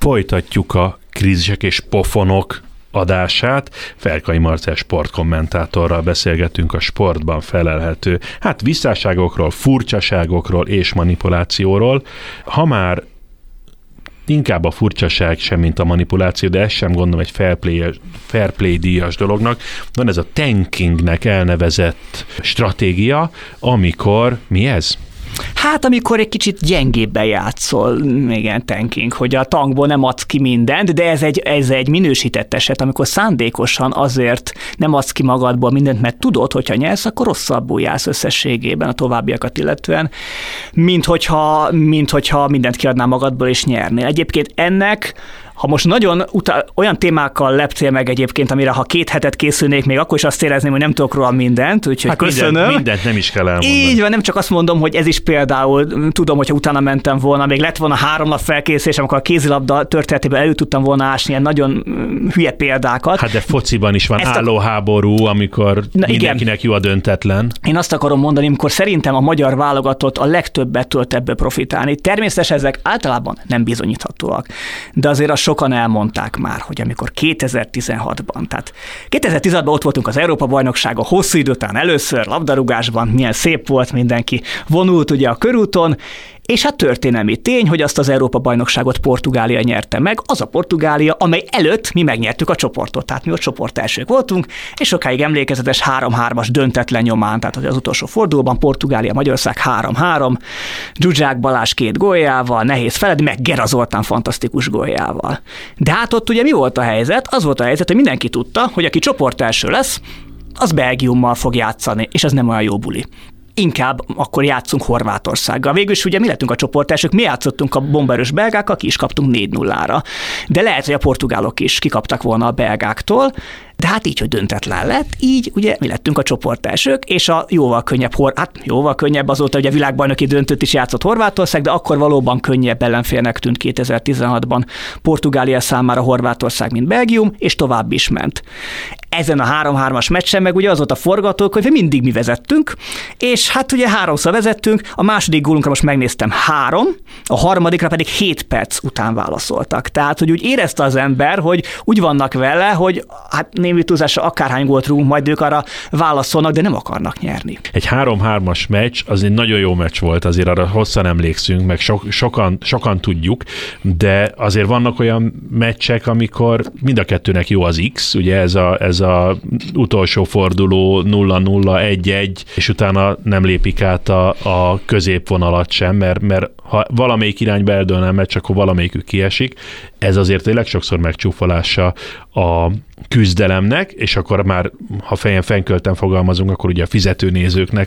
Folytatjuk a Krízisek és pofonok adását. Felkai Marcell sportkommentátorral beszélgetünk a sportban felelhető, visszásságokról, furcsaságokról és manipulációról. Ha már inkább a furcsaság sem, mint a manipuláció, de ezt sem gondolom egy fair play díjas dolognak. Van ez a tankingnek elnevezett stratégia, amikor, mi ez? Amikor egy kicsit gyengébben játszol, igen, tanking, hogy a tankból nem adsz ki mindent, de ez egy minősített eset, amikor szándékosan azért nem adsz ki magadból mindent, mert tudod, hogyha nyersz, akkor rosszabbul jársz összességében a továbbiakat illetően, mint hogyha mindent kiadnál magadból és nyernél. Egyébként ennek, ha most nagyon olyan témákkal leptél meg egyébként, amire ha 2 hetet készülnék, még akkor is azt érezném, hogy nem tudok róla mindent, úgyhogy köszönöm. Mindent nem is kell elmondani. Így van, nem csak azt mondom, hogy ez is például, tudom, hogyha utána mentem volna, még lett volna 3 nap felkészülés, amikor a kézilabda történetében elő tudtam volna ásni ilyen nagyon hülye példákat. De fociban is van állóháború, amikor mindenkinek jó a döntetlen. Én azt akarom mondani, amikor szerintem a magyar válogatott a legtöbbet tudott ebből profitálni. Természetesen ezek általában nem bizonyíthatóak, de azért sokan elmondták már, hogy amikor 2016-ban, tehát 2016-ban ott voltunk az Európa-bajnokságon, hosszú idő után először labdarúgásban, milyen szép volt, mindenki vonult ugye a körúton, és történelmi tény, hogy azt az Európa-bajnokságot Portugália nyerte meg, az a Portugália, amely előtt mi megnyertük a csoportot, tehát mi a csoport elsők voltunk, és sokáig emlékezetes 3-3-as döntetlen nyomán, tehát az utolsó fordulóban Portugália-Magyarország 3-3, Zsuzsák Balázs 2 góljával, nehéz feled, meg Gera Zoltán fantasztikus góljával. De ott ugye mi volt a helyzet? Az volt a helyzet, hogy mindenki tudta, hogy aki csoport első lesz, az Belgiummal fog játszani, és ez nem olyan jó buli. Inkább akkor játszunk Horvátországgal. Végül is ugye mi lettünk a csoportelsők, mi játszottunk a bomberős belgákkal, ki is kaptunk 4-0-ra. De lehet, hogy a portugálok is kikaptak volna a belgáktól, de így, hogy döntetlen lett, így ugye mi lettünk a csoportelsők, és a jóval könnyebb azóta, ugye a világbajnoki döntőt is játszott Horvátország, de akkor valóban könnyebb ellenfélnek tűnt 2016-ban Portugália számára Horvátország, mint Belgium, és tovább is ment. Ezen a 3-3-as meccsen meg ugye az volt a forgatókönyv, hogy mindig mi vezettünk, és ugye 3-szor vezettünk, a második gólunkra most megnéztem 3, a harmadikra pedig 7 perc után válaszoltak. Tehát, hogy úgy érezte az ember, hogy úgy vannak vele, hogy némi túlzásra akárhány gólt rúgunk, majd ők arra válaszolnak, de nem akarnak nyerni. Egy 3-3-as meccs, az egy nagyon jó meccs volt, azért arra hosszan emlékszünk, meg sokan tudjuk, de azért vannak olyan meccsek, amikor mind a kettőnek jó az X, ugye ez a utolsó forduló 0-0, 1-1, és utána nem lépik át a középvonalat sem, mert ha valamelyik irányba eldőlne a meccs, akkor valamelyikük kiesik. Ez azért tényleg sokszor megcsúfolása a küzdelemnek, és akkor már, ha fejen fenkölten fogalmazunk, akkor ugye a fizetőnézőknek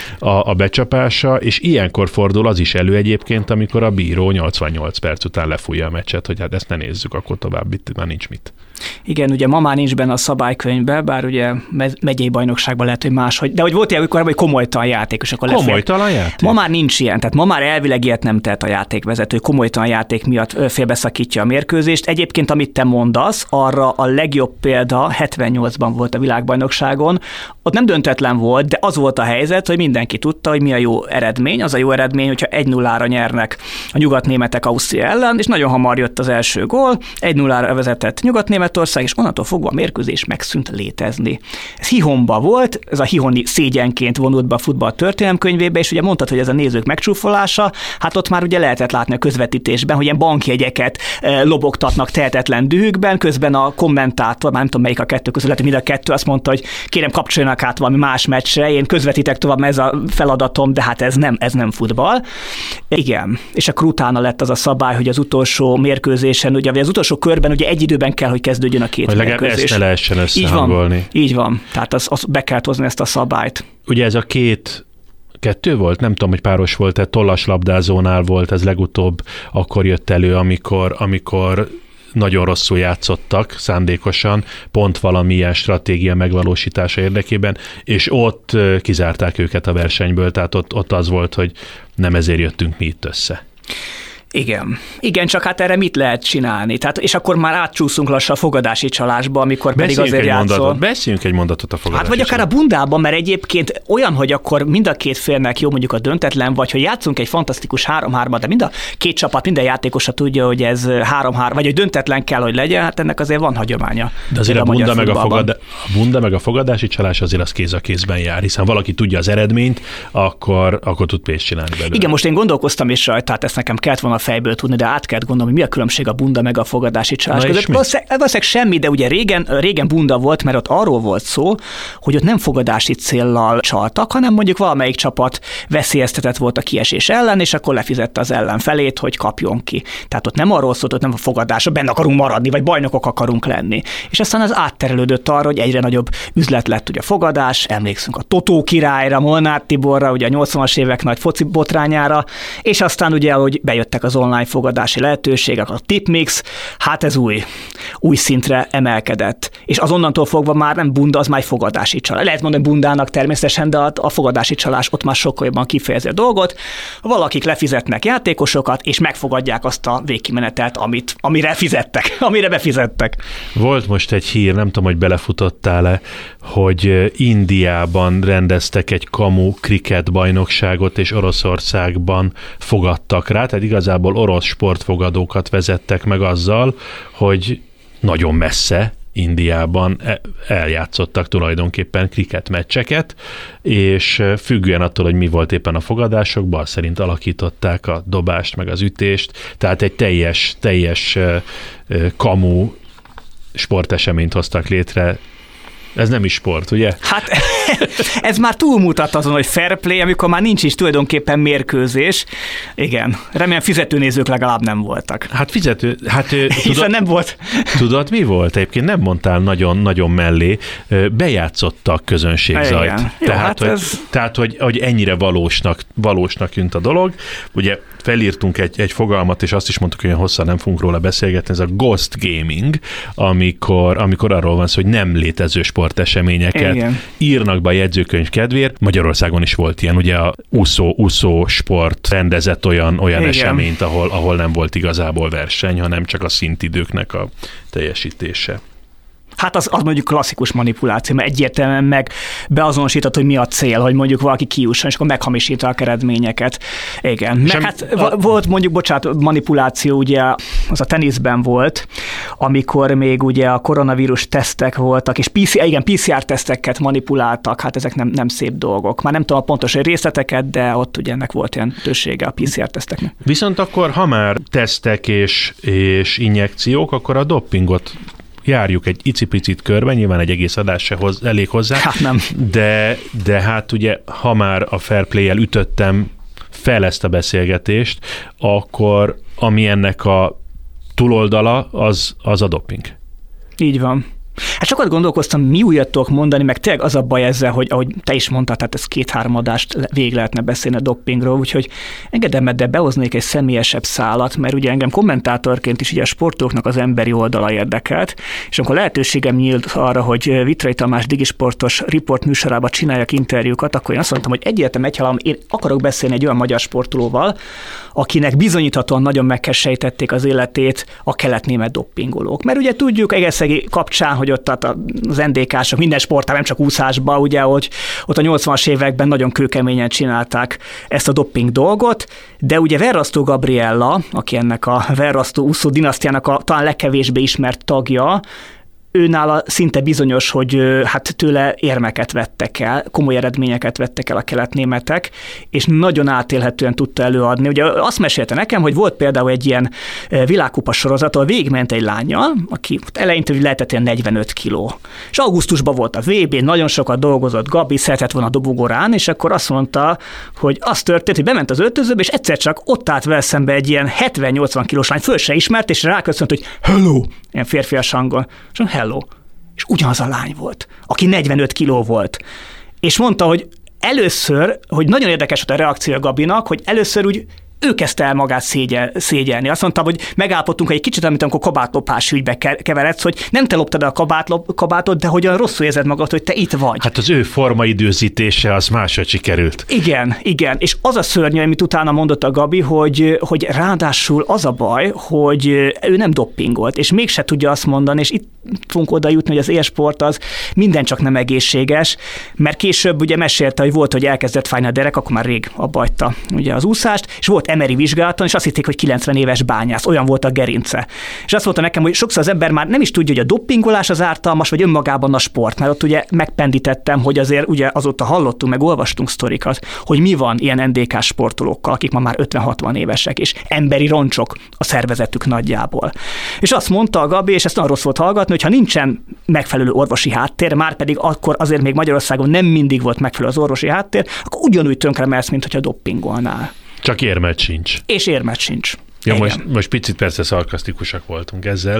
a becsapása, és ilyenkor fordul az is elő egyébként, amikor a bíró 88 perc után lefújja a meccset, hogy ezt ne nézzük, akkor tovább itt már nincs mit. Igen, ugye ma már nincs benne a szabálykönyvben, bár ugye megyei bajnokságban lehet, hogy máshogy, de hogy volt ilyen, hogy komolytalan játékos, akkor komolytalan játék? Ma már nincs ilyen, tehát ma már elvileg ilyet nem tehet a játékvezető, komolytalan játék miatt félbeszakítja a mérkőzést. Egyébként, amit te mondasz, arra a legjobb példa 78-ban volt a világbajnokságon, ott nem döntetlen volt, de az volt a helyzet, hogy mindenki tudta, hogy mi a jó eredmény. Az a jó eredmény, hogyha 1-0-ra nyernek a nyugatnémetek Ausztria ellen, és nagyon hamar jött az első gól, 1-0-ra vezetett Nyugat-Németország, és onnantól fogva a mérkőzés megszűnt létezni. Ez Hihonban volt, ez a hihoni szégyenként vonult be a futball történelemkönyvébe, és ugye mondtad, hogy ez a nézők megcsúfolása, ott már ugye lehetett látni a közvetítésben, hogy ilyen bankjegyeket lobogtatnak tehetetlen dühükben, közben a kommentátor, már nem tudom melyik a kettő közül, lehet, hogy mind a kettő azt mondta, hogy kérem kapcsoljanak át valami más meccsre, én közvetítek tovább, mert ez a feladatom, de ez nem futball. Igen, és akkor utána lett az a szabály, hogy az utolsó mérkőzésen, ugye az utolsó körben ugye egy időben kell, hogy kezdődjön a két mérkőzés. Legalább ezt ne lehessen összehangolni. Így van, tehát az be kell hozni ezt a szabályt. Ugye ez a kettő volt? Nem tudom, hogy páros volt-e, tollaslabdázónál volt, ez legutóbb akkor jött elő, amikor nagyon rosszul játszottak szándékosan, pont valamilyen stratégia megvalósítása érdekében, és ott kizárták őket a versenyből, tehát ott az volt, hogy nem ezért jöttünk mi itt össze. Igen, csak hát erre mit lehet csinálni? Tehát, és akkor már átcsúszunk lassan a fogadási csalásba, amikor pedig azért játszol. Beszéljünk egy mondatot a fogadási Hát vagy akár a bundában, mert egyébként olyan, hogy akkor mind a két félnek jó mondjuk a döntetlen, vagy hogy játszunk egy fantasztikus 3-3-at, de mind a két csapat, minden játékosa tudja, hogy ez 3-3, vagy hogy döntetlen kell, hogy legyen, hát ennek azért van hagyománya. De azért a bunda meg a fogadási csalás azért az kéz a kézben jár, hiszen valaki tudja az eredményt, akkor tud pénzt csinálni belőle. Igen, most én gondolkoztam is rajta, tehát ezt nekem kellett volna fejből tudni, de át kellett gondolni, mi a különbség a bunda meg a fogadási csalás között. Valószínűleg semmi, de ugye régen bunda volt, mert ott arról volt szó, hogy ott nem fogadási céllal csaltak, hanem mondjuk valamelyik csapat veszélyeztetett volt a kiesés ellen, és akkor lefizette az ellenfelét, hogy kapjon ki. Tehát ott nem arról szólt, hogy nem a fogadásra, benne akarunk maradni, vagy bajnokok akarunk lenni. És aztán az átterelődött arra, hogy egyre nagyobb üzlet lett ugye a fogadás, emlékszünk a Totó királyra, Molnár Tiborra, ugye a 80-as évek nagy foci botrányára, és aztán ugye, hogy bejöttek az online fogadási lehetőségek, a tipmix, hát ez új szintre emelkedett. És azonnantól fogva már nem bunda, az már egy fogadási csalás. Lehet mondani bundának természetesen, de a fogadási csalás ott már sokkal jobban kifejezi a dolgot. Valakik lefizetnek játékosokat, és megfogadják azt a végkimenetelt, amire befizettek. Volt most egy hír, nem tudom, hogy belefutottál-e, hogy Indiában rendeztek egy kamu kriket bajnokságot, és Oroszországban fogadtak rá, tehát igazából orosz sportfogadókat vezettek meg azzal, hogy nagyon messze Indiában eljátszottak tulajdonképpen kriket meccseket, és függően attól, hogy mi volt éppen a fogadásokban, szerint alakították a dobást, meg az ütést, tehát egy teljes kamu sporteseményt hoztak létre. Ez nem is sport, ugye? Hát ez már túlmutat azon, hogy fair play, amikor már nincs is tulajdonképpen mérkőzés. Igen, remélem fizetőnézők legalább nem voltak. Hiszen nem volt. Tudod, mi volt? Egyébként nem mondtál nagyon mellé, bejátszottak közönségzajt. Tehát, hogy ennyire valósnak tűnt a dolog. Ugye felírtunk egy fogalmat, és azt is mondtuk, hogy olyan hosszan nem fogunk róla beszélgetni, ez a ghost gaming, amikor arról van szó, hogy nem létező sporteseményeket írnak be a jegyzőkönyv kedvéért. Magyarországon is volt ilyen, ugye a úszó sport rendezett olyan eseményt, ahol nem volt igazából verseny, hanem csak a szintidőknek a teljesítése. Hát az mondjuk klasszikus manipuláció, mert egyértelműen meg beazonosított, hogy mi a cél, hogy mondjuk valaki kijusson, és akkor meghamisítanak eredményeket. Igen. Volt mondjuk, manipuláció, ugye az a teniszben volt, amikor még ugye a koronavírus tesztek voltak, és PCR-teszteket manipuláltak, hát ezek nem szép dolgok. Már nem tudom a pontos részleteket, de ott ugye ennek volt ilyen tősége a PCR-teszteknek. Viszont akkor, ha már tesztek és injekciók, akkor a dopingot járjuk egy icipicit körbe, nyilván egy egész adás se elég hozzá. Hát nem. De hát ugye, ha már a fair play-el ütöttem fel ezt a beszélgetést, akkor ami ennek a túloldala, az a doping. Így van. Hát sokat gondolkoztam, mi újat tudok mondani, meg tényleg az a baj ezzel, hogy ahogy te is mondtad, tehát ez 2-3 adást végig lehetne beszélni a dopingról, úgyhogy engedem, de behoznék egy személyesebb szálat, mert ugye engem kommentátorként is ugye a sportolóknak az oldala érdekelt, és amikor lehetőségem nyílt arra, hogy Vitrai Tamás digisportos Report műsorában csináljak interjúkat, akkor én azt mondtam, hogy egyértelműen én akarok beszélni egy olyan magyar sportolóval, akinek bizonyíthatóan nagyon megkesejtették az életét a kelet-német dopingolók. Mert ugye tudjuk Egeszegi kapcsán, hogy ott az NDK-sok minden sportában, nem csak úszásban, ugye, hogy ott a 80-as években nagyon kőkeményen csinálták ezt a doping dolgot, de ugye Verrasztó Gabriella, aki ennek a Verrasztó úszó dinasztiának a talán legkevésbé ismert tagja, őnála szinte bizonyos, hogy hát tőle érmeket vettek el, komoly eredményeket vettek el a keletnémetek, és nagyon átélhetően tudta előadni. Ugye azt mesélte nekem, hogy volt például egy ilyen világkupa sorozat, ahol végigment egy lányal, aki eleinte lehetett ilyen 45 kiló. És augusztusban volt a VB, nagyon sokat dolgozott Gabi, szeretett volna a dobogórán, és akkor azt mondta, hogy az történt, hogy bement az öltözőbe, és egyszer csak ott állt vele szembe egy ilyen 70-80 kilós lány, föl se ismert, és ráköszönt, hogy hello, ilyen férfias hangon. És hello. És ugyanaz a lány volt, aki 45 kiló volt. És mondta, hogy először, hogy nagyon érdekes volt a reakció Gabinak, hogy először úgy ő kezdte el magát szégyelni. Azt mondta, hogy megállapodtunk, hogy egy kicsit, amit amikor kabátlopás ügybe keveredsz, hogy nem te loptad el a kabátot, de hogyan rosszul érzed magad, hogy te itt vagy. Hát az ő formaidőzítése az máshogy sikerült. Igen. És az a szörnyű, amit utána mondott a Gabi, hogy ráadásul az a baj, hogy ő nem doppingolt, és mégse tudja azt mondani, és itt fogunk oda jutni, hogy az élsport az minden csak nem egészséges, mert később ugye mesélte, hogy volt, hogy elkezdett fájni a derek, akkor már rég abbahagyta ugye az úszást, és volt MRI vizsgálaton, és azt hitték, hogy 90 éves bányász, olyan volt a gerince. És azt mondta nekem, hogy sokszor az ember már nem is tudja, hogy a doppingolás az ártalmas, vagy önmagában a sport, mert ott ugye megpendítettem, hogy azért ugye azóta hallottunk, meg olvastunk sztorikat, hogy mi van ilyen NDK-s sportolókkal, akik ma már 50-60 évesek, és emberi roncsok a szervezetük nagyjából. És azt mondta a Gabi, és ezt nagyon rossz volt hallgatni, hogy ha nincsen megfelelő orvosi háttér, már pedig akkor azért még Magyarországon nem mindig volt megfelelő az orvosi háttér, akkor ugyanúgy tönkre mehetsz, mint hogyha doppingolnál. Csak érmed sincs. És érmed sincs. Ja, most picit persze szarkasztikusak voltunk ezzel,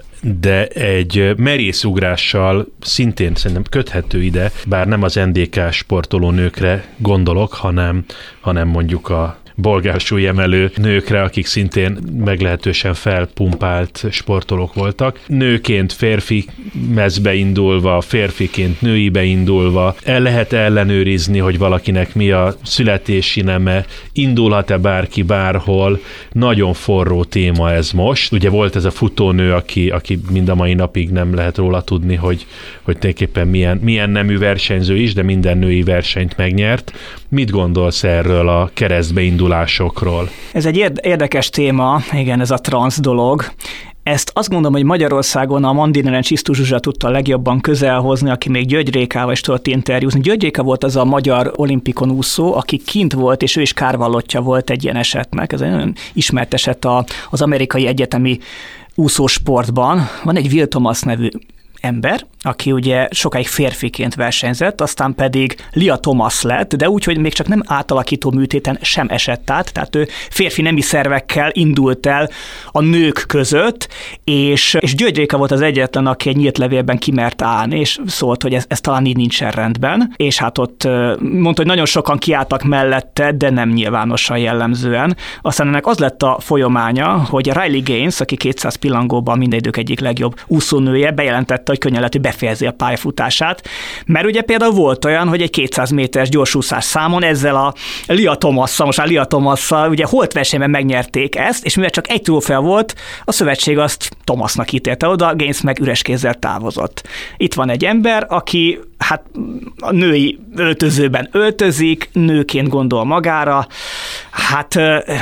de egy merészugrással szintén szerintem köthető ide, bár nem az NDK sportoló nőkre gondolok, hanem mondjuk a bolgár súlyemelő nőkre, akik szintén meglehetősen felpumpált sportolók voltak. Nőként férfi mezbe indulva, férfiként nőibe indulva, lehet ellenőrizni, hogy valakinek mi a születési neme, indulhat-e bárki bárhol. Nagyon forró téma ez most. Ugye volt ez a futónő, aki mind a mai napig nem lehet róla tudni, hogy tulajdonképpen milyen nemű versenyző is, de minden női versenyt megnyert. Mit gondolsz erről a keresztbeindulásokról? Ez egy érdekes téma, igen, ez a transz dolog. Ezt azt gondolom, hogy Magyarországon a Mandineren Csisztú Zsuzsa tudta legjobban közelhozni, aki még György Rékával is tudott interjúzni. György Réka volt az a magyar olimpikon úszó, aki kint volt, és ő is kárvallottja volt egy ilyen esetnek. Ez egy nagyon ismert eset az amerikai egyetemi úszósportban. Van egy Will Thomas nevű ember, aki ugye sokáig férfiként versenyzett, aztán pedig Lia Thomas lett, de úgy, hogy még csak nem átalakító műtéten sem esett át, tehát ő férfi nemi szervekkel indult el a nők között, és György Réka volt az egyetlen, aki egy nyílt levélben kimert állni, és szólt, hogy ez talán így nincsen rendben, és hát ott mondta, hogy nagyon sokan kiálltak mellette, de nem nyilvánosan jellemzően. Aztán ennek az lett a folyamánya, hogy Riley Gaines, aki 200 pillangóban minden idők egyik legjobb úszónője, bejelentette, hogy könnyen lehet, hogy befejezi a pályafutását, mert ugye például volt olyan, hogy egy 200 méteres gyorsúszás számon ezzel a Lia Thomasszal, most már Lia Thomasszal, ugye holtversenyben megnyerték ezt, és mivel csak egy trófea volt, a szövetség azt Thomasnak ítélte oda, Gaines meg üres kézzel távozott. Itt van egy ember, aki hát a női öltözőben öltözik, nőként gondol magára, hát,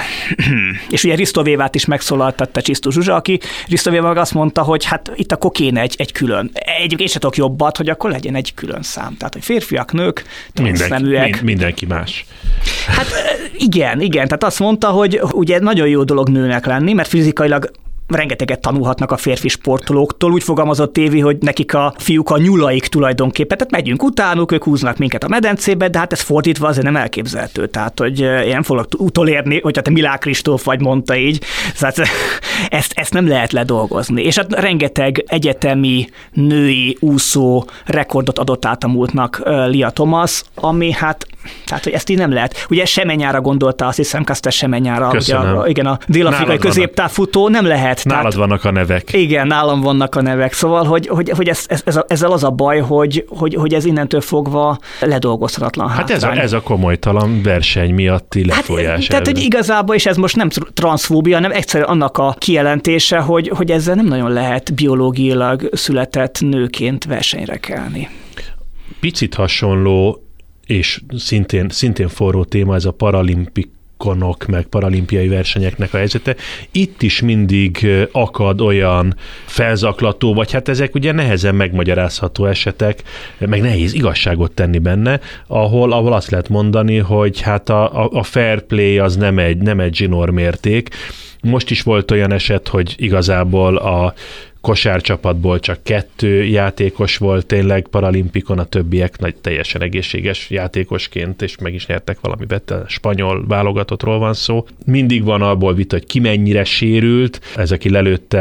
és ugye Risto Vévát is megszólaltatta Csisztú Zsuzsa, aki Risto Véva meg azt mondta, hogy hát itt akkor kéne egy külön. Egyébként én se tudok jobbat, hogy akkor legyen egy külön szám. Tehát, hogy férfiak, nők, transzneműek. Mindenki más. Hát igen, tehát azt mondta, hogy ugye nagyon jó dolog nőnek lenni, mert fizikailag rengeteget tanulhatnak a férfi sportolóktól. Úgy fogalmazott Évi, hogy nekik a fiúk a nyulaik tulajdonképpen, tehát megyünk utánuk, ők húznak minket a medencébe, de hát ez fordítva azért nem elképzelhető. Tehát, hogy én nem foglak utolérni, hogyha te Milák Kristóf vagy, mondta így. Tehát ezt nem lehet ledolgozni. És hát rengeteg egyetemi női úszó rekordot adott át a múltnak Lia Thomas, ami hát tehát, hogy ezt így nem lehet. Ugye Semenyára gondolta, azt hiszem, Kasper Semenyára, ugye igen, a dél-afrikai középtávfutó, nem lehet. Nálad vannak a nevek. Igen, nálam vannak a nevek. Szóval, hogy ezzel az a baj, hogy ez innentől fogva ledolgozhatatlan hátrány. Hát ez a komolytalan verseny miatti lefolyás. Tehát, hogy igazából, és ez most nem transzfóbia, hanem egyszerűen annak a kijelentése, hogy ezzel nem nagyon lehet biológiailag született nőként versenyre kelni. Picit hasonló, és szintén forró téma ez a paralimpikonok, meg paralimpiai versenyeknek a helyzete. Itt is mindig akad olyan felzaklató, vagy hát ezek ugye nehezen megmagyarázható esetek, meg nehéz igazságot tenni benne, ahol azt lehet mondani, hogy hát a fair play az nem egy zsinórmérték. Most is volt olyan eset, hogy igazából a kosárcsapatból csak 2 játékos volt tényleg paralimpikon, a többiek teljesen egészséges játékosként, és meg is nyertek valamibet, a spanyol válogatottról van szó. Mindig van abból vita, hogy ki mennyire sérült, ez aki lelőtte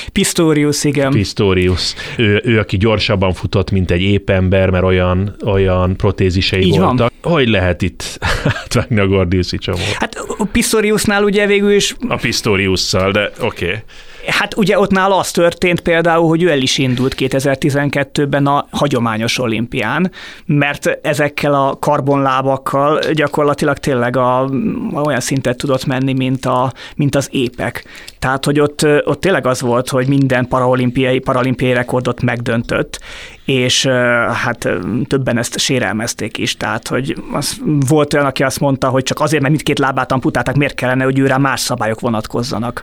Pistorius, igen. Pistorius. Ő, aki gyorsabban futott, mint egy épp ember, mert olyan protézisei így voltak. Van. Hogy lehet itt átvágni a Gordiuszi csomót? Hát a Pistoriusnál ugye végül is... A Pistoriusszal, de oké. Hát ugye ott nála az történt például, hogy ő el is indult 2012-ben a hagyományos olimpián, mert ezekkel a karbonlábakkal gyakorlatilag tényleg olyan szintet tudott menni, mint az épek. Tehát, hogy ott tényleg az volt, hogy minden paralimpiai rekordot megdöntött, és hát többen ezt sérelmezték is. Tehát, hogy volt olyan, aki azt mondta, hogy csak azért, mert mindkét lábát amputálták, miért kellene, hogy őrá más szabályok vonatkozzanak.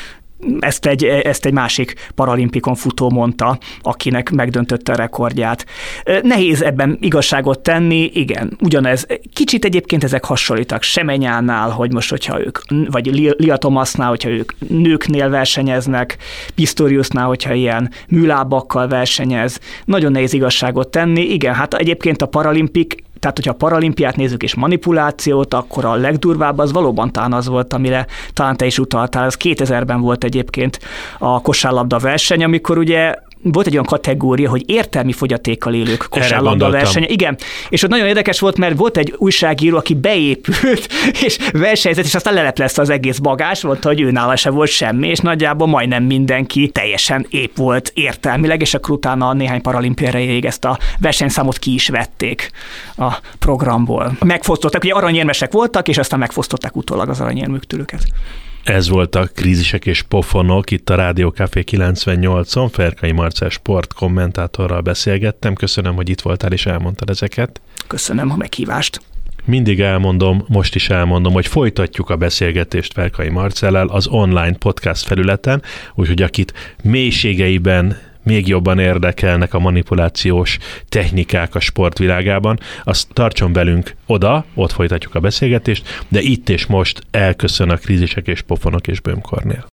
Ezt egy másik paralimpikon futó mondta, akinek megdöntötte a rekordját. Nehéz ebben igazságot tenni, igen, ugyanez. Kicsit egyébként ezek hasonlítak Semenyánál, hogy most, hogyha ők, vagy Lia Thomasnál, hogyha ők nőknél versenyeznek, Pistoriusnál, hogyha ilyen műlábakkal versenyez, nagyon nehéz igazságot tenni. Igen, hát egyébként a paralimpik, tehát, hogyha a paralimpiát nézzük és manipulációt, akkor a legdurvább az valóban talán az volt, amire talán te is utaltál. Ez 2000-ben volt egyébként a kosárlabda verseny, amikor ugye volt egy olyan kategória, hogy értelmi fogyatékkal élők kosárlabda versenye. Igen, és ott nagyon érdekes volt, mert volt egy újságíró, aki beépült, és versenyzett, és aztán leleplezte az egész bagás, mondta, hogy őnála se volt semmi, és nagyjából majdnem mindenki teljesen épp volt értelmileg, és akkor utána néhány paralimpiai erejéig ezt a versenyszámot ki is vették a programból. Megfosztották, ugye aranyérmesek voltak, és aztán megfosztották utólag az aranyérmüktől őket. Ez volt a Krízisek és Pofonok, itt a Rádió Café 98-on, Ferkai Marcell sportkommentátorral beszélgettem. Köszönöm, hogy itt voltál és elmondtad ezeket. Köszönöm a meghívást. Mindig elmondom, most is elmondom, hogy folytatjuk a beszélgetést Ferkai Marcellel az online podcast felületen, úgyhogy akit mélységeiben még jobban érdekelnek a manipulációs technikák a sportvilágában, azt tartson velünk ott folytatjuk a beszélgetést, de itt és most elköszön a Krízisek és Pofonok és Böhm Kornél.